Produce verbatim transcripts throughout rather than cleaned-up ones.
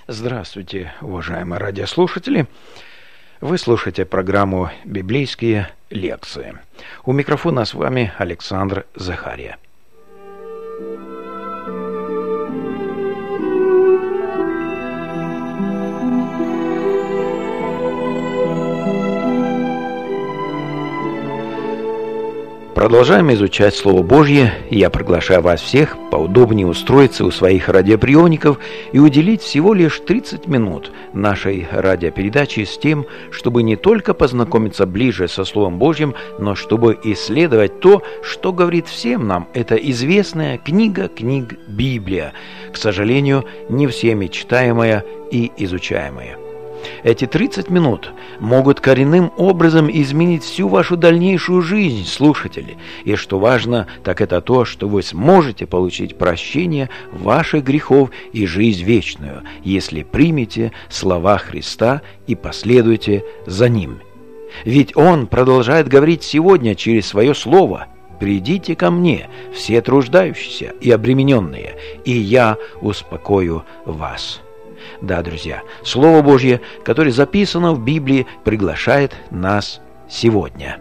Здравствуйте, уважаемые радиослушатели! Вы слушаете программу «Библейские лекции». У микрофона с вами Александр Захария. Продолжаем изучать Слово Божье, и я приглашаю вас всех поудобнее устроиться у своих радиоприемников и уделить всего лишь тридцать минут нашей радиопередачи с тем, чтобы не только познакомиться ближе со Словом Божьим, но чтобы исследовать то, что говорит всем нам эта известная книга книг Библия, к сожалению, не всеми читаемая и изучаемая. Эти тридцать минут могут коренным образом изменить всю вашу дальнейшую жизнь, слушатели. И что важно, так это то, что вы сможете получить прощение ваших грехов и жизнь вечную, если примете слова Христа и последуете за Ним. Ведь Он продолжает говорить сегодня через Свое Слово: «Придите ко мне, все труждающиеся и обремененные, и я успокою вас». Да, друзья, Слово Божье, которое записано в Библии, приглашает нас сегодня.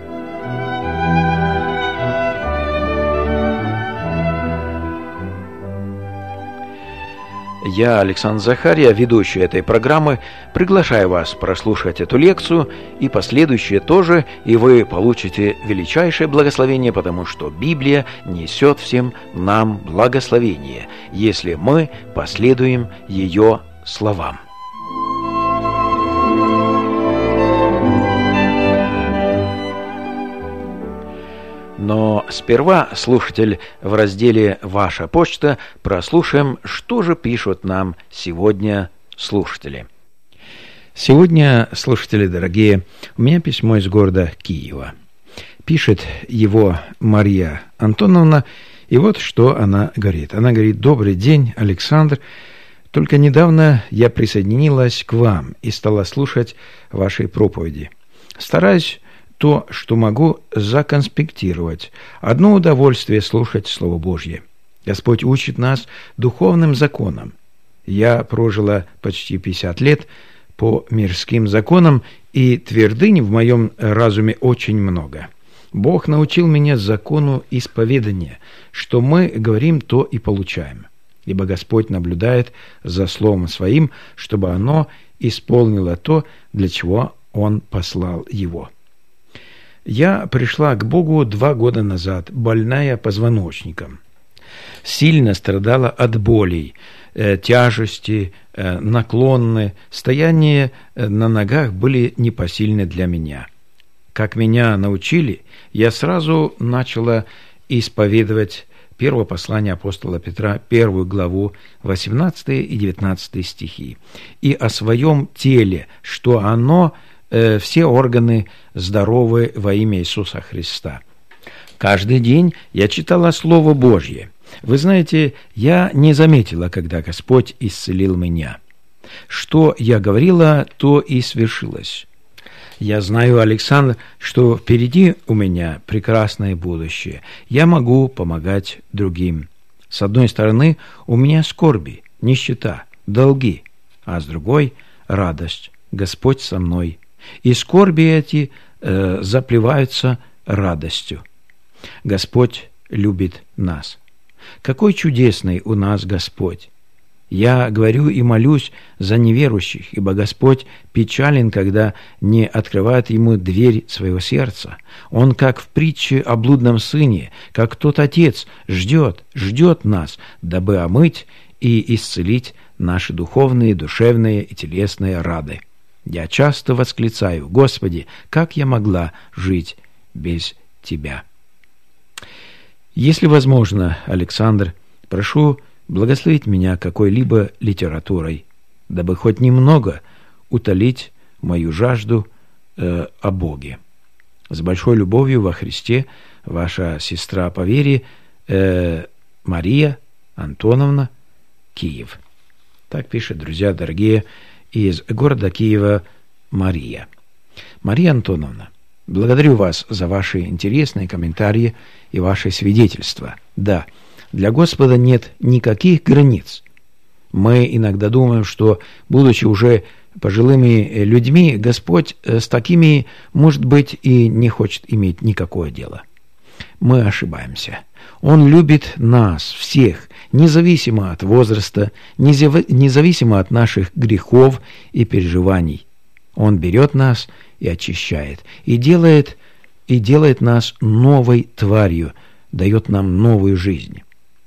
Я, Александр Захария, ведущий этой программы, приглашаю вас прослушать эту лекцию и последующие тоже, и вы получите величайшее благословение, потому что Библия несет всем нам благословение, если мы последуем ее словам. Но сперва, слушатель, в разделе «Ваша почта» прослушаем, что же пишут нам сегодня слушатели. Сегодня, слушатели дорогие, у меня письмо из города Киева. Пишет его Мария Антоновна, и вот что она говорит. Она говорит: «Добрый день, Александр. Только недавно я присоединилась к вам и стала слушать ваши проповеди. Стараюсь то, что могу, законспектировать. Одно удовольствие слушать Слово Божье. Господь учит нас духовным законам. Я прожила почти пятьдесят лет по мирским законам, и твердынь в моем разуме очень много. Бог научил меня закону исповедания, что мы говорим, то и получаем. Ибо Господь наблюдает за Словом Своим, чтобы оно исполнило то, для чего Он послал его. Я пришла к Богу два года назад, больная позвоночником. Сильно страдала от болей, э, тяжести, э, наклонны, стояние э, на ногах были непосильны для меня. Как меня научили, я сразу начала исповедовать первое послание апостола Петра, первую главу, восемнадцатый и девятнадцатый стихи, и о своем теле, что оно все органы здоровы во имя Иисуса Христа. Каждый день я читала Слово Божье. Вы знаете, я не заметила, когда Господь исцелил меня. Что я говорила, то и свершилось. Я знаю, Александр, что впереди у меня прекрасное будущее. Я могу помогать другим. С одной стороны, у меня скорби, нищета, долги, а с другой – радость. Господь со мной. И скорби эти э, заплеваются радостью. Господь любит нас. Какой чудесный у нас Господь! Я говорю и молюсь за неверующих, ибо Господь печален, когда не открывает ему дверь своего сердца. Он, как в притче о блудном сыне, как тот отец, ждет, ждет нас, дабы омыть и исцелить наши духовные, душевные и телесные раны. Я часто восклицаю: «Господи, как я могла жить без Тебя?» Если возможно, Александр, прошу благословить меня какой-либо литературой, дабы хоть немного утолить мою жажду э, о Боге. С большой любовью во Христе, ваша сестра по вере э, Мария Антоновна, Киев. Так пишет, друзья дорогие, из города Киева Мария. Мария Антоновна, благодарю вас за ваши интересные комментарии и ваши свидетельства. Да, для Господа нет никаких границ. Мы иногда думаем, что, будучи уже пожилыми людьми, Господь с такими, может быть, и не хочет иметь никакое дело. Мы ошибаемся. Он любит нас всех, независимо от возраста, независимо от наших грехов и переживаний. Он берет нас и очищает, и делает, и делает нас новой тварью, дает нам новую жизнь.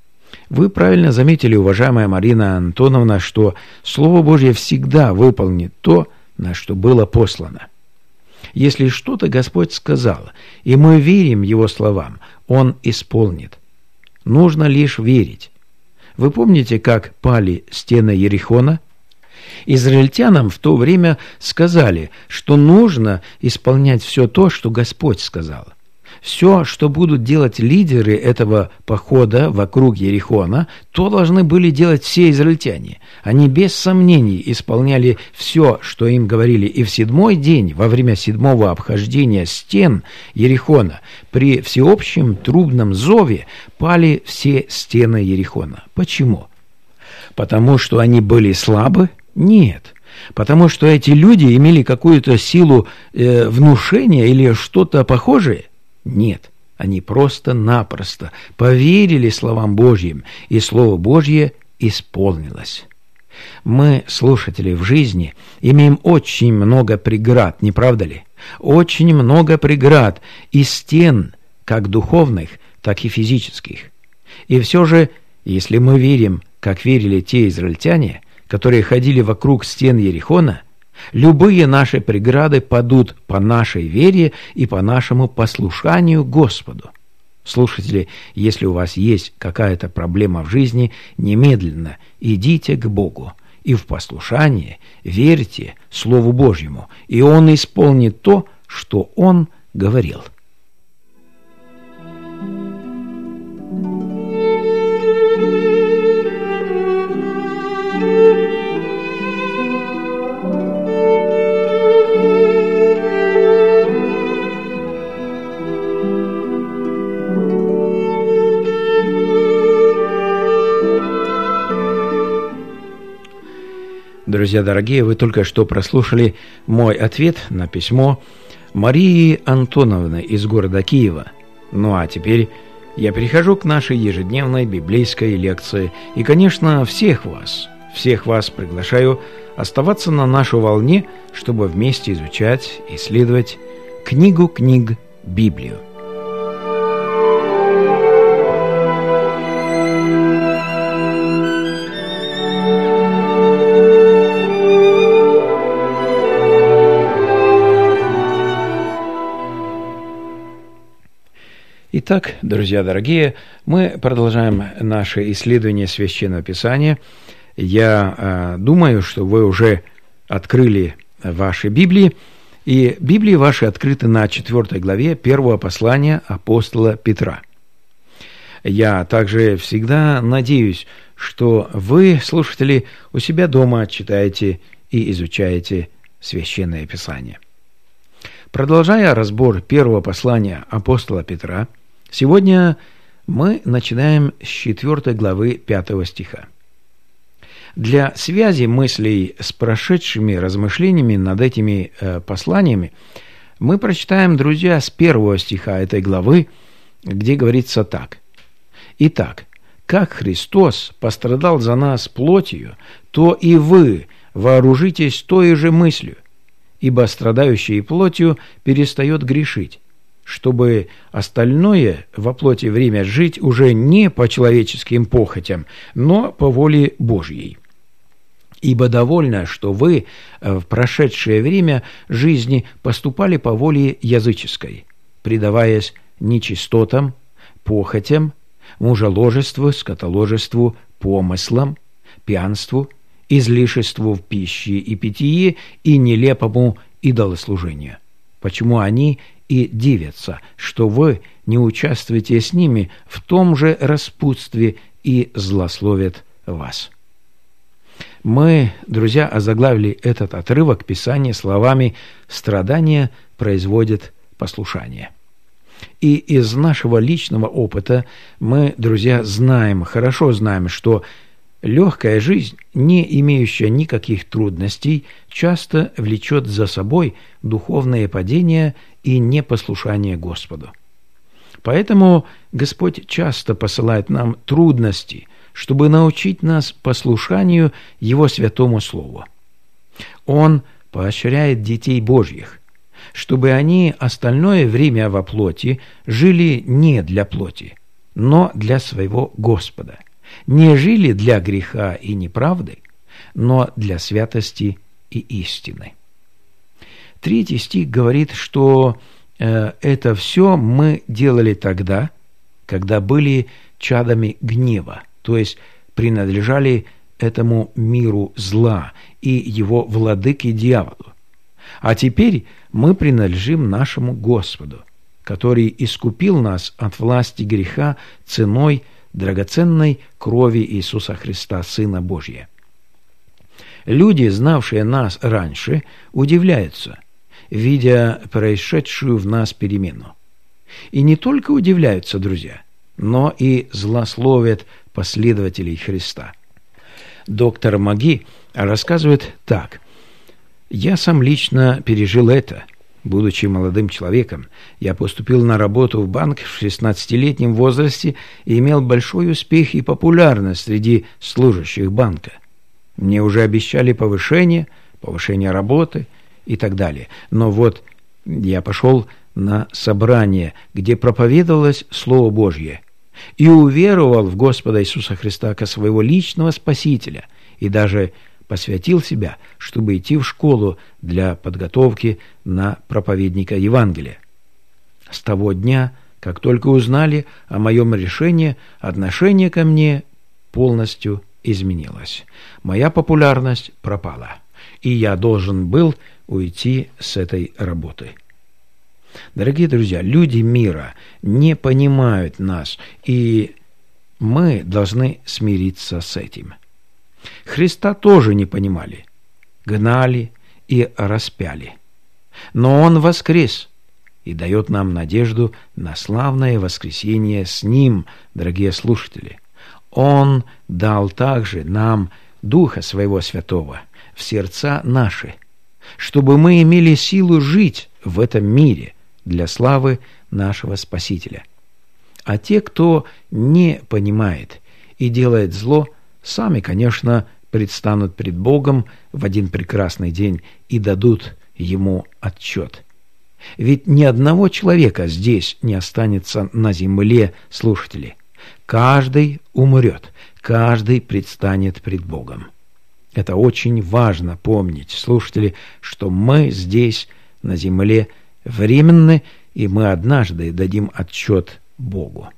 Вы правильно заметили, уважаемая Марина Антоновна, что Слово Божье всегда выполнит то, на что было послано. Если что-то Господь сказал, и мы верим Его словам, Он исполнит. Нужно лишь верить. Вы помните, как пали стены Ерихона? Израильтянам в то время сказали, что нужно исполнять все то, что Господь сказал. Все, что будут делать лидеры этого похода вокруг Ерихона, то должны были делать все израильтяне. Они без сомнений исполняли все, что им говорили. И в седьмой день, во время седьмого обхождения стен Ерихона, при всеобщем трубном зове пали все стены Ерихона. Почему? Потому что они были слабы? Нет. Потому что эти люди имели какую-то силу э, внушения или что-то похожее? Нет, они просто-напросто поверили словам Божьим, и Слово Божье исполнилось. Мы, слушатели, в жизни имеем очень много преград, не правда ли? Очень много преград и стен, как духовных, так и физических. И все же, если мы верим, как верили те израильтяне, которые ходили вокруг стен Ерихона, любые наши преграды падут по нашей вере и по нашему послушанию Господу. Слушатели, если у вас есть какая-то проблема в жизни, немедленно идите к Богу и в послушании верьте Слову Божьему, и Он исполнит то, что Он говорил. Друзья дорогие, вы только что прослушали мой ответ на письмо Марии Антоновны из города Киева. Ну а теперь я перехожу к нашей ежедневной библейской лекции. И, конечно, всех вас, всех вас приглашаю оставаться на нашей волне, чтобы вместе изучать, исследовать книгу книг Библию. Итак, друзья дорогие, мы продолжаем наше исследование Священного Писания. Я э, думаю, что вы уже открыли ваши Библии, и Библии ваши открыты на четвёртой главе первого послания апостола Петра. Я также всегда надеюсь, что вы, слушатели, у себя дома читаете и изучаете Священное Писание. Продолжая разбор первого послания апостола Петра, сегодня мы начинаем с четвёртой главы пятого стиха. Для связи мыслей с прошедшими размышлениями над этими э, посланиями мы прочитаем, друзья, с первого стиха этой главы, где говорится так. «Итак, как Христос пострадал за нас плотью, то и вы вооружитесь той же мыслью, ибо страдающий плотью перестает грешить, чтобы остальное во плоти время жить уже не по человеческим похотям, но по воле Божьей. Ибо довольно, что вы в прошедшее время жизни поступали по воле языческой, предаваясь нечистотам, похотям, мужеложеству, скотоложеству, помыслам, пьянству, излишеству в пище и питье и нелепому идолослужению. Почему они и дивятся, что вы не участвуете с ними в том же распутстве и злословят вас». Мы, друзья, озаглавили этот отрывок Писания словами «страдания производят послушание». И из нашего личного опыта мы, друзья, знаем, хорошо знаем, что Легкая жизнь, не имеющая никаких трудностей, часто влечет за собой духовное падение и непослушание Господу. Поэтому Господь часто посылает нам трудности, чтобы научить нас послушанию Его святому Слову. Он поощряет детей Божьих, чтобы они остальное время во плоти жили не для плоти, но для своего Господа, не жили для греха и неправды, но для святости и истины. Третий стих говорит, что э, это все мы делали тогда, когда были чадами гнева, то есть принадлежали этому миру зла и его владыке дьяволу. А теперь мы принадлежим нашему Господу, который искупил нас от власти греха ценой драгоценной крови Иисуса Христа, Сына Божия. Люди, знавшие нас раньше, удивляются, видя происшедшую в нас перемену. И не только удивляются, друзья, но и злословят последователей Христа. Доктор Маги рассказывает так. «Я сам лично пережил это. Будучи молодым человеком, я поступил на работу в банк в шестнадцатилетнем возрасте и имел большой успех и популярность среди служащих банка. Мне уже обещали повышение, повышение работы и так далее. Но вот я пошел на собрание, где проповедовалось Слово Божье, и уверовал в Господа Иисуса Христа как своего личного Спасителя, и даже посвятил себя, чтобы идти в школу для подготовки на проповедника Евангелия. С того дня, как только узнали о моем решении, отношение ко мне полностью изменилось. Моя популярность пропала, и я должен был уйти с этой работы». Дорогие друзья, люди мира не понимают нас, и мы должны смириться с этим. Христа тоже не понимали, гнали и распяли. Но Он воскрес и дает нам надежду на славное воскресение с Ним, дорогие слушатели. Он дал также нам Духа Своего Святого в сердца наши, чтобы мы имели силу жить в этом мире для славы нашего Спасителя. А те, кто не понимает и делает зло, сами, конечно, предстанут пред Богом в один прекрасный день и дадут Ему отчет. Ведь ни одного человека здесь не останется на земле, слушатели. Каждый умрет, каждый предстанет пред Богом. Это очень важно помнить, слушатели, что мы здесь, на земле, временны, и мы однажды дадим отчет Богу.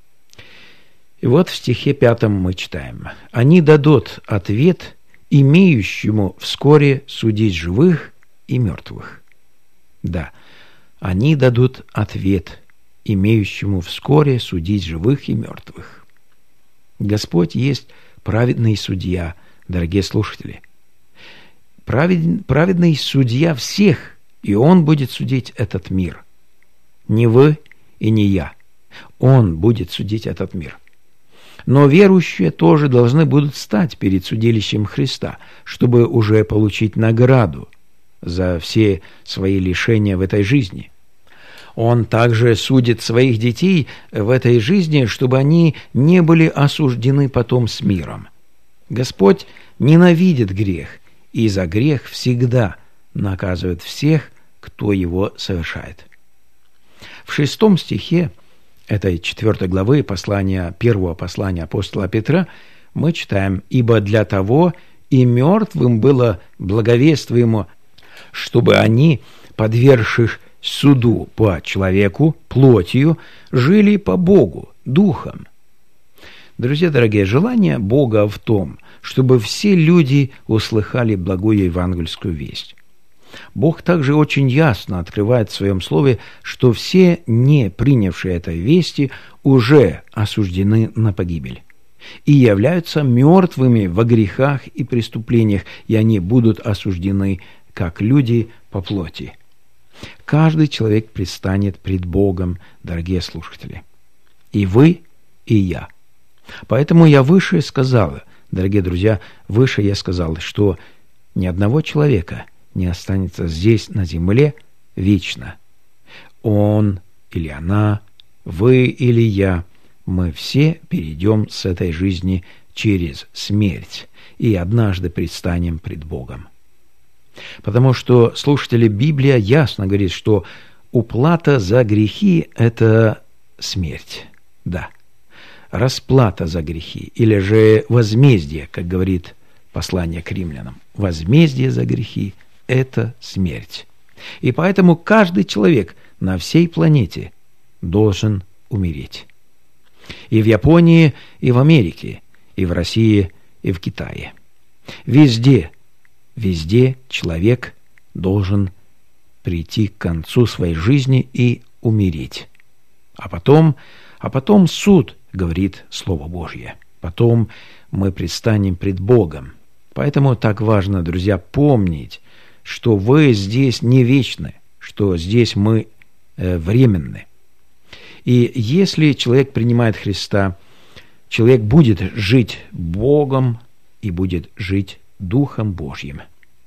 И вот в стихе пятом мы читаем: «Они дадут ответ имеющему вскоре судить живых и мертвых». Да, они дадут ответ имеющему вскоре судить живых и мертвых. Господь есть праведный судья, дорогие слушатели. Правед... Праведный судья всех, и Он будет судить этот мир. Не вы и не я. Он будет судить этот мир. Но верующие тоже должны будут стать перед судилищем Христа, чтобы уже получить награду за все свои лишения в этой жизни. Он также судит своих детей в этой жизни, чтобы они не были осуждены потом с миром. Господь ненавидит грех, и за грех всегда наказывает всех, кто его совершает. В шестом стихе этой четвертой главы послания, первого послания апостола Петра мы читаем: «Ибо для того и мертвым было благовествуемо, чтобы они, подвергшись суду по человеку, плотью, жили по Богу, духом». Друзья дорогие, желание Бога в том, чтобы все люди услыхали благую евангельскую весть. Бог также очень ясно открывает в Своем Слове, что все, не принявшие этой вести, уже осуждены на погибель и являются мертвыми во грехах и преступлениях, и они будут осуждены как люди по плоти. Каждый человек предстанет пред Богом, дорогие слушатели. И вы, и я. Поэтому я выше сказала, Дорогие друзья, выше я сказал, что ни одного человека не останется здесь, на земле, вечно. Он или она, вы или я, мы все перейдем с этой жизни через смерть и однажды предстанем пред Богом. Потому что, слушатели, Библия ясно говорит, что уплата за грехи – это смерть. Да. Расплата за грехи, или же возмездие, как говорит послание к римлянам. Возмездие за грехи – это смерть. И поэтому каждый человек на всей планете должен умереть. И в Японии, и в Америке, и в России, и в Китае. Везде, везде человек должен прийти к концу своей жизни и умереть. А потом, а потом суд, говорит Слово Божье. Потом мы предстанем пред Богом. Поэтому так важно, друзья, помнить, что вы здесь не вечны, что здесь мы э, временны. И если человек принимает Христа, человек будет жить Богом и будет жить Духом Божьим.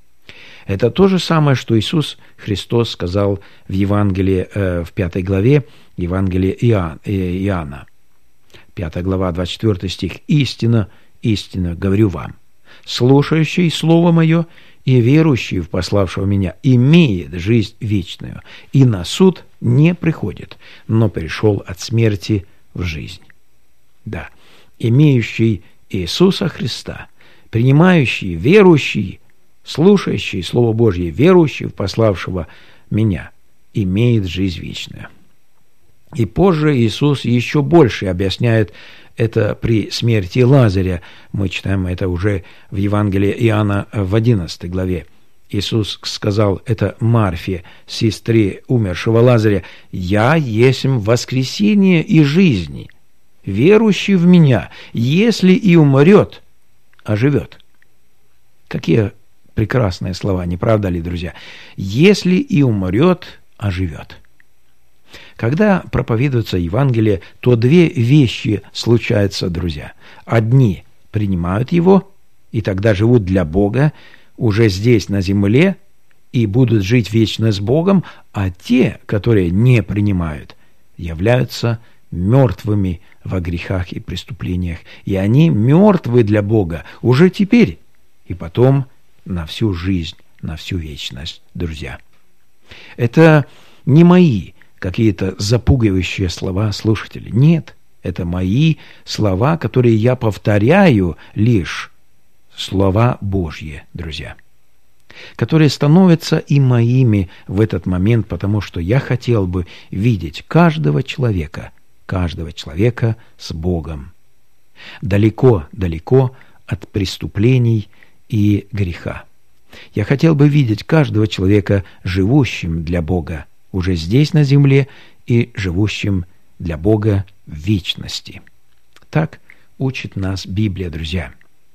Это то же самое, что Иисус Христос сказал в Евангелии, э, в пятой главе Евангелия Иоанн, э, Иоанна. пятая глава, двадцать четвёртый стих. «Истинно, истинно говорю вам, слушающий Слово Мое и верующий в пославшего Меня имеет жизнь вечную, и на суд не приходит, но пришел от смерти в жизнь». Да, имеющий Иисуса Христа, принимающий, верующий, слушающий Слово Божье, верующий в пославшего Меня, имеет жизнь вечную. И позже Иисус еще больше объясняет это при смерти Лазаря. Мы читаем это уже в Евангелии Иоанна в одиннадцатой главе. Иисус сказал это Марфе, сестре умершего Лазаря: «Я есмь воскресение и жизни. Верующий в Меня, если и умрет, оживет». Какие прекрасные слова, не правда ли, друзья? «Если и умрет, оживет». Когда проповедуется Евангелие, то две вещи случаются, друзья. Одни принимают его, и тогда живут для Бога, уже здесь, на земле, и будут жить вечно с Богом, а те, которые не принимают, являются мертвыми во грехах и преступлениях. И они мертвы для Бога уже теперь, и потом на всю жизнь, на всю вечность, друзья. Это не мои какие-то запугивающие слова слушателей. Нет, это мои слова, которые я повторяю лишь слова Божьи, друзья, которые становятся и моими в этот момент, потому что я хотел бы видеть каждого человека, каждого человека с Богом, далеко-далеко от преступлений и греха. Я хотел бы видеть каждого человека живущим для Бога, уже здесь, на земле, и живущим для Бога в вечности. Так учит нас Библия, друзья.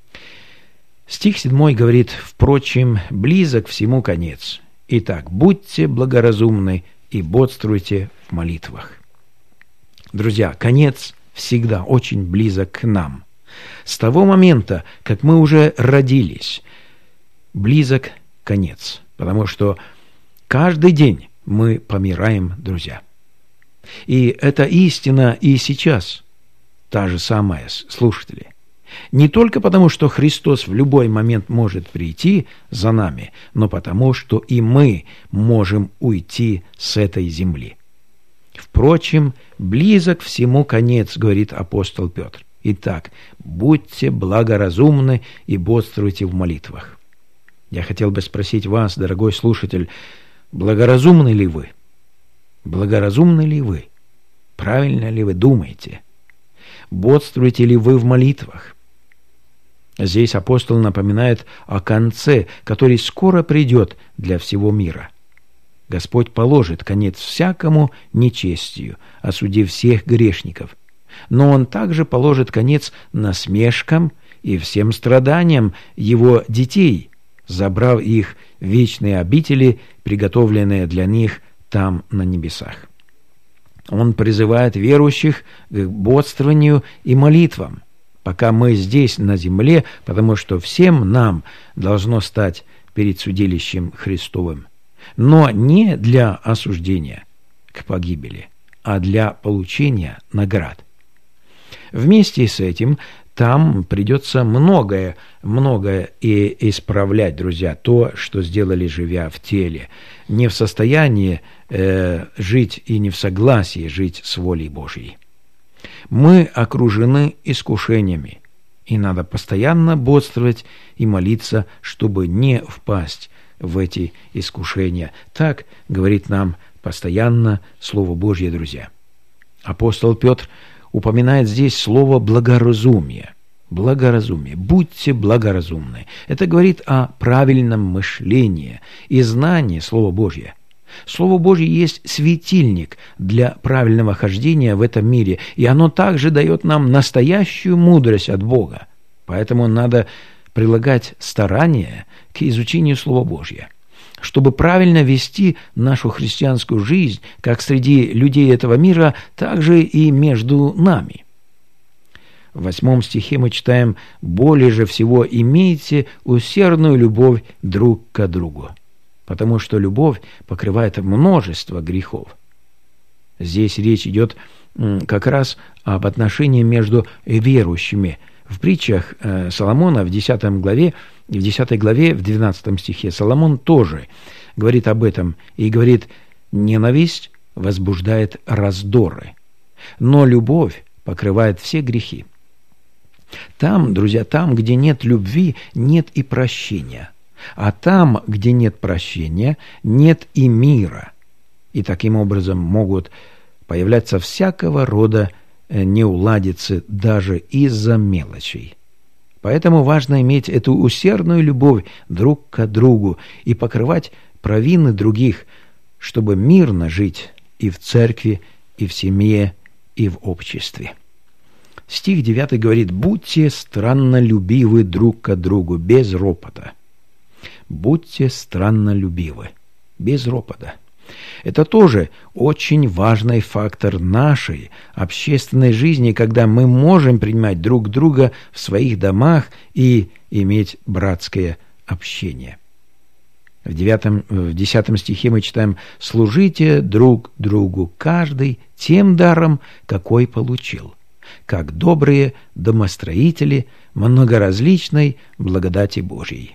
Стих седьмой говорит: «Впрочем, близок всему конец. Итак, будьте благоразумны и бодрствуйте в молитвах». Друзья, конец всегда очень близок к нам. С того момента, как мы уже родились, близок конец, потому что каждый день мы помираем, друзья. И эта истина и сейчас та же самая, слушатели. Не только потому, что Христос в любой момент может прийти за нами, но потому, что и мы можем уйти с этой земли. Впрочем, близок всему конец, говорит апостол Петр. Итак, будьте благоразумны и бодрствуйте в молитвах. Я хотел бы спросить вас, дорогой слушатель, благоразумны ли вы? Благоразумны ли вы? Правильно ли вы думаете? Бодрствуете ли вы в молитвах? Здесь апостол напоминает о конце, который скоро придет для всего мира. Господь положит конец всякому нечестию, осудив всех грешников. Но Он также положит конец насмешкам и всем страданиям Его детей, забрав их в вечные обители, приготовленные для них там на небесах. Он призывает верующих к бодрствованию и молитвам, пока мы здесь на земле, потому что всем нам должно стать перед судилищем Христовым, но не для осуждения к погибели, а для получения наград. Вместе с этим там придется многое, многое и исправлять, друзья, то, что сделали, живя в теле, не в состоянии э, жить и не в согласии жить с волей Божьей. Мы окружены искушениями, и надо постоянно бодствовать и молиться, чтобы не впасть в эти искушения. Так говорит нам постоянно Слово Божье, друзья. Апостол Петр упоминает здесь слово «благоразумие». Благоразумие. Будьте благоразумны. Это говорит о правильном мышлении и знании Слова Божьего. Слово Божье есть светильник для правильного хождения в этом мире, и оно также дает нам настоящую мудрость от Бога. Поэтому надо прилагать старания к изучению Слова Божьего, чтобы правильно вести нашу христианскую жизнь, как среди людей этого мира, так же и между нами. В восьмом стихе мы читаем: «Более же всего имейте усердную любовь друг к другу, потому что любовь покрывает множество грехов». Здесь речь идет как раз об отношении между верующими. В притчах Соломона в десятой главе, в десятой главе, в двенадцатом стихе Соломон тоже говорит об этом и говорит: «Ненависть возбуждает раздоры, но любовь покрывает все грехи». Там, друзья, там, где нет любви, нет и прощения. А там, где нет прощения, нет и мира. И таким образом могут появляться всякого рода неуладицы даже из-за мелочей. Поэтому важно иметь эту усердную любовь друг к другу и покрывать провины других, чтобы мирно жить и в церкви, и в семье, и в обществе. Стих девятый говорит: «Будьте страннолюбивы друг к другу без ропота». Будьте страннолюбивы без ропота. Это тоже очень важный фактор нашей общественной жизни, когда мы можем принимать друг друга в своих домах и иметь братское общение. В, девятом, в десятом стихе мы читаем: «Служите друг другу, каждый тем даром, какой получил, как добрые домостроители многоразличной благодати Божьей».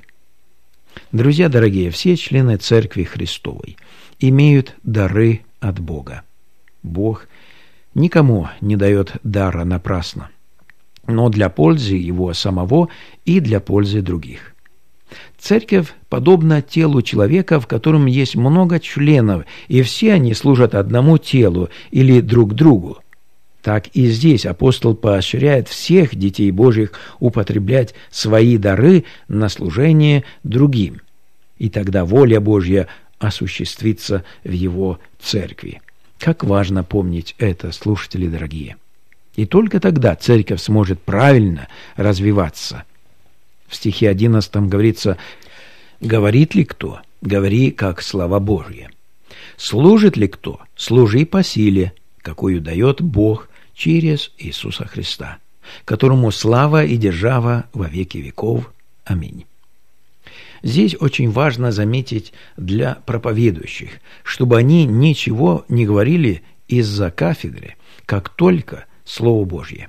Друзья дорогие, все члены Церкви Христовой имеют дары от Бога. Бог никому не дает дара напрасно, но для пользы Его самого и для пользы других. Церковь подобна телу человека, в котором есть много членов, и все они служат одному телу или друг другу. Так и здесь апостол поощряет всех детей Божьих употреблять свои дары на служение другим, и тогда воля Божья осуществится в его церкви. Как важно помнить это, слушатели дорогие. И только тогда церковь сможет правильно развиваться. В стихе одиннадцатом говорится: «Говорит ли кто? Говори, как слова Божьи. Служит ли кто? Служи по силе, какую дает Бог через Иисуса Христа, которому слава и держава во веки веков. Аминь». Здесь очень важно заметить для проповедующих, чтобы они ничего не говорили из-за кафедры, как только Слово Божье.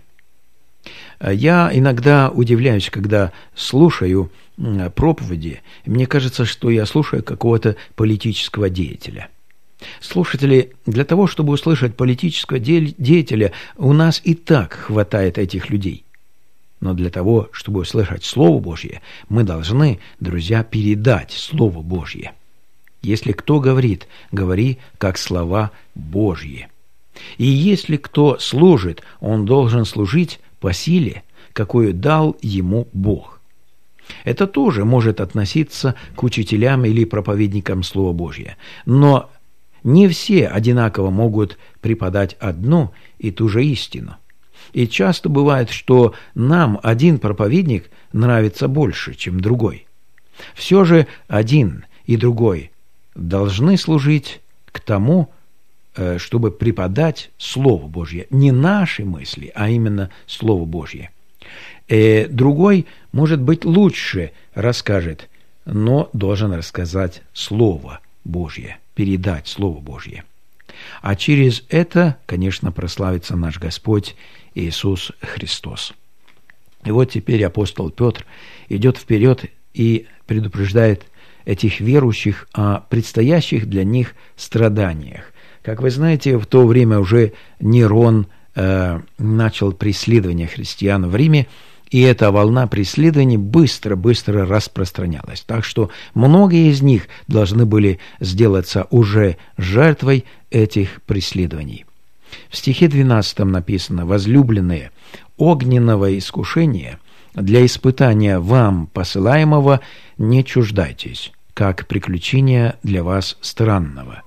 Я иногда удивляюсь, когда слушаю проповеди, мне кажется, что я слушаю какого-то политического деятеля. Слушатели, для того, чтобы услышать политического деятеля, у нас и так хватает этих людей. Но для того, чтобы услышать Слово Божье, мы должны, друзья, передать Слово Божье. Если кто говорит, говори, как слова Божьи. И если кто служит, он должен служить по силе, какую дал ему Бог. Это тоже может относиться к учителям или проповедникам Слова Божьего. Но не все одинаково могут преподать одну и ту же истину. И часто бывает, что нам один проповедник нравится больше, чем другой. Все же один и другой должны служить к тому, чтобы преподать Слово Божье. Не наши мысли, а именно Слово Божье. Э, другой, может быть, лучше расскажет, но должен рассказать Слово Божье, передать Слово Божье. А через это, конечно, прославится наш Господь Иисус Христос. И вот теперь апостол Петр идет вперед и предупреждает этих верующих о предстоящих для них страданиях. Как вы знаете, в то время уже Нерон э, начал преследование христиан в Риме, и эта волна преследований быстро-быстро распространялась. Так что многие из них должны были сделаться уже жертвой этих преследований. В стихе двенадцатом написано: «Возлюбленные, огненного искушения для испытания вам посылаемого не чуждайтесь, как приключения для вас странного».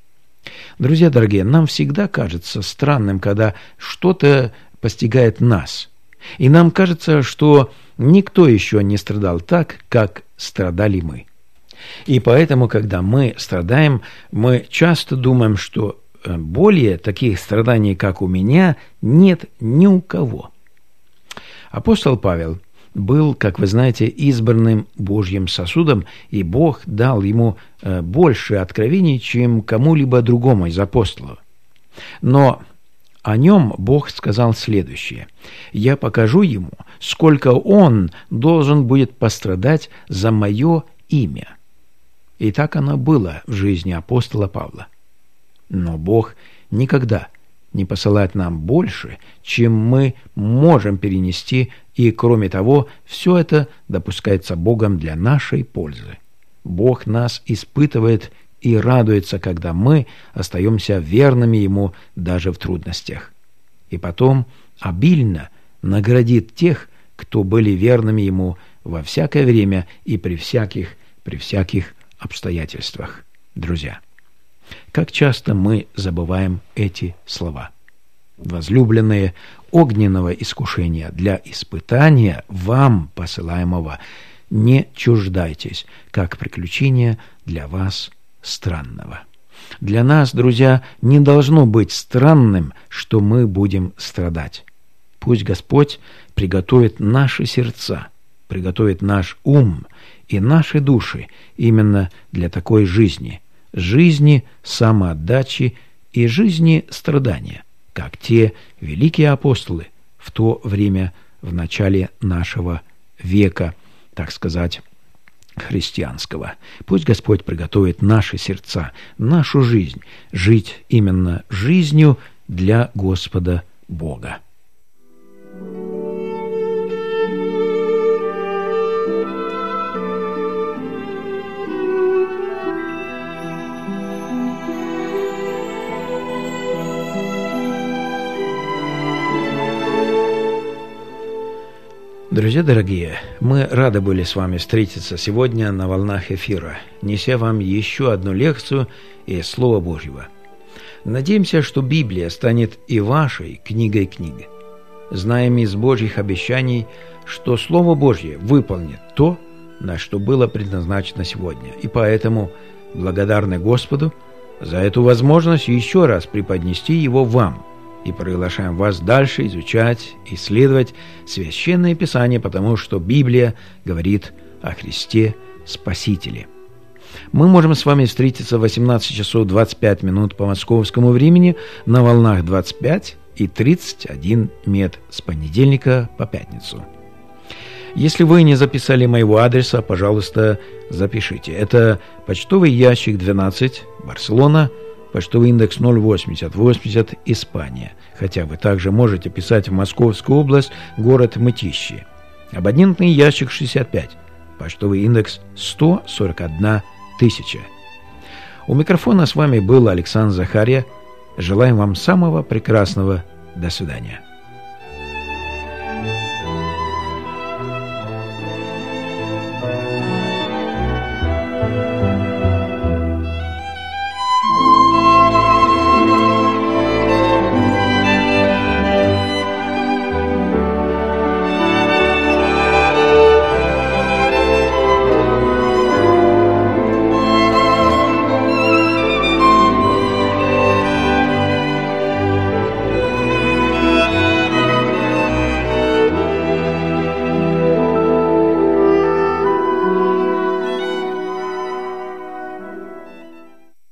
Друзья дорогие, нам всегда кажется странным, когда что-то постигает нас. И нам кажется, что никто еще не страдал так, как страдали мы. И поэтому, когда мы страдаем, мы часто думаем, что более таких страданий, как у меня, нет ни у кого. Апостол Павел был, как вы знаете, избранным Божьим сосудом, и Бог дал ему больше откровений, чем кому-либо другому из апостолов. Но о нем Бог сказал следующее: «Я покажу ему, сколько он должен будет пострадать за мое имя». И так оно было в жизни апостола Павла. Но Бог никогда не посылает нам больше, чем мы можем перенести, и, кроме того, все это допускается Богом для нашей пользы. Бог нас испытывает и радуется, когда мы остаемся верными Ему даже в трудностях. И потом обильно наградит тех, кто были верными Ему во всякое время и при всяких, при всяких обстоятельствах. Друзья, как часто мы забываем эти слова. Возлюбленные, огненного искушения для испытания вам посылаемого не чуждайтесь, как приключения для вас странного. Для нас, друзья, не должно быть странным, что мы будем страдать. Пусть Господь приготовит наши сердца, приготовит наш ум и наши души именно для такой жизни, жизни самоотдачи и жизни страдания, как те великие апостолы в то время, в начале нашего века, так сказать, христианского. Пусть Господь приготовит наши сердца, нашу жизнь, жить именно жизнью для Господа Бога. Друзья дорогие, мы рады были с вами встретиться сегодня на волнах эфира, неся вам еще одну лекцию из Слова Божьего. Надеемся, что Библия станет и вашей книгой книг. Знаем из Божьих обещаний, что Слово Божье выполнит то, на что было предназначено сегодня. И поэтому благодарны Господу за эту возможность еще раз преподнести его вам. И приглашаем вас дальше изучать, исследовать Священное Писание, потому что Библия говорит о Христе Спасителе. Мы можем с вами встретиться в восемнадцать часов двадцать пять минут по московскому времени на волнах двадцать пять и тридцать один мет с понедельника по пятницу. Если вы не записали моего адреса, пожалуйста, запишите. Это почтовый ящик двенадцать, Барселона, почтовый индекс ноль восемьдесят восемьдесят, Испания. Хотя вы также можете писать в Московскую область, город Мытищи. Абонентный ящик шестьдесят пять, почтовый индекс сто сорок одна тысяча. У микрофона с вами был Александр Захарья. Желаем вам самого прекрасного. До свидания.